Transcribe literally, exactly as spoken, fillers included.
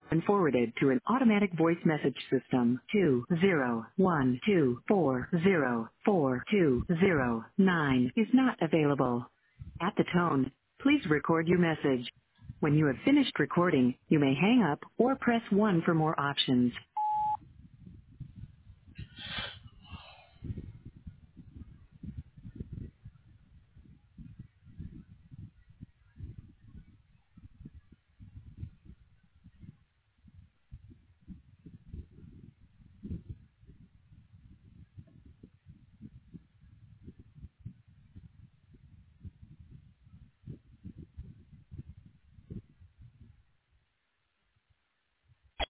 and forwarded to an automatic voice message system. Two zero one two four zero four two zero nine is not available. At the tone, please record your message. When you have finished recording, you may hang up or press one for more options.